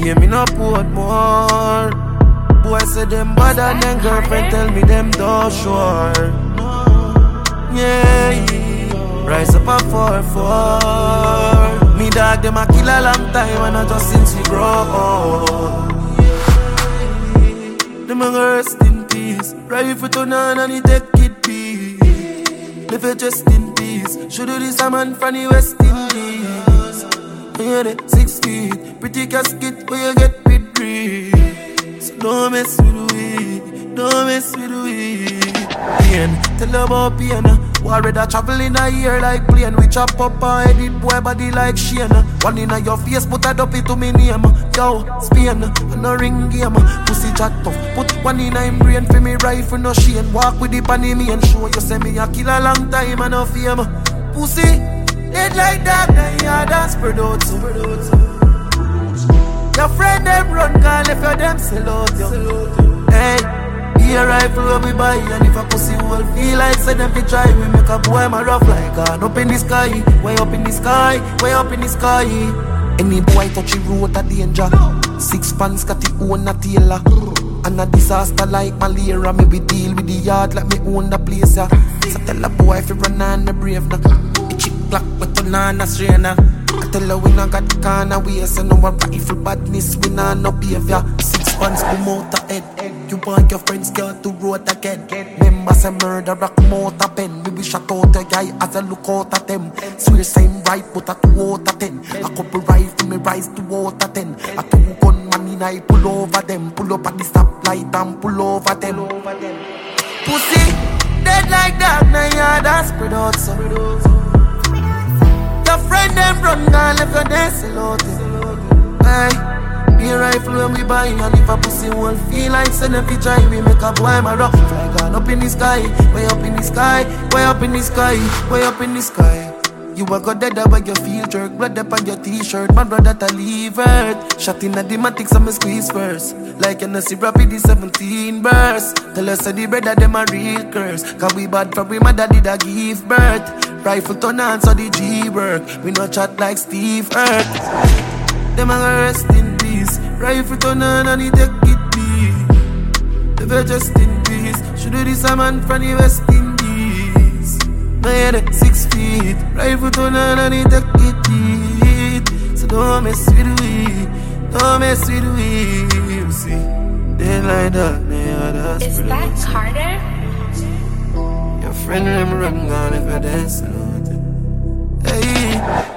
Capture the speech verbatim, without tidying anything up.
pay me no put more. Boy say them bad and then girlfriend tell me them don't sure. Yeah, rise up a four four. Me dog them a kill a long time and not just since we grow up. Them a rest in peace. Rifle turn on and he take it peace. Live it just in peace. Should do this a man from the West Indies. Yeah, they six feet. Pretty casket where you get with breeze. So don't mess with we. Don't mess with we. Pain, tell about pain. War rather travel in a year like plane. We chop up and edit boy body like Shane. One in your face, put a dopey to me name. Yo, Spain, and no ring game. Pussy chat tough, put one in a brain for me rifle no shame. Walk with the panny me and show you say me a kill a long time and no fame. Pussy, dead like that, then you dance spread out. Your friend them run, call if you them sell out you. Hey. Be a rifle where we buy, and if a pussy will feel like say them fi try, we make a boy my rough like God up in the sky, way up in the sky, way up in the sky. Any boy touch the road a danger. Six pants got the own a tailor. And a disaster like malaria, me we deal with the yard like me own the place. Yeah. So tell a boy if you run on the brave now. The chick clock with turn on a strainer. I tell her we not got the corner way, so no one rifle badness, we not no behavior. Six pants come out the head. You want your friends girl to road again. Members a murder rock motor pen. We wish I thought a guy as a look out at them. Swear same right but a two out of ten. A couple rifle me rise to out of ten. A two gun man in I pull over them. Pull up at the stoplight and pull over them. Pussy dead like that, now you dance spread out so. Your friend them run down left your dance a lot. Hey. Be a rifle when we buy, and if a pussy won't feel like send them fi try, we make a boy my rock fly gone up in the sky, way up in the sky, way up in the sky, way up in the sky. You a go dead but you feel jerk, blood up on your t-shirt, man brother to leave earth. Shot in a dematic so me squeeze first, like you know see rapid the seventeen verse. Tell us the brother them a real curse, cause we bad from we mother did a give birth. Rifle turn on so the G work, we no chat like Steve Earth. Them a go rest in peace. Rifle turn on and he take it deep. If you're just in peace, should do this a man from the West Indies. My head six feet. Rifle turn on and he take it deep. So don't mess with we, don't mess with we. You see, they like that, yeah, that's Is that Carter? Your friend them run gone if you're dancing. Hey.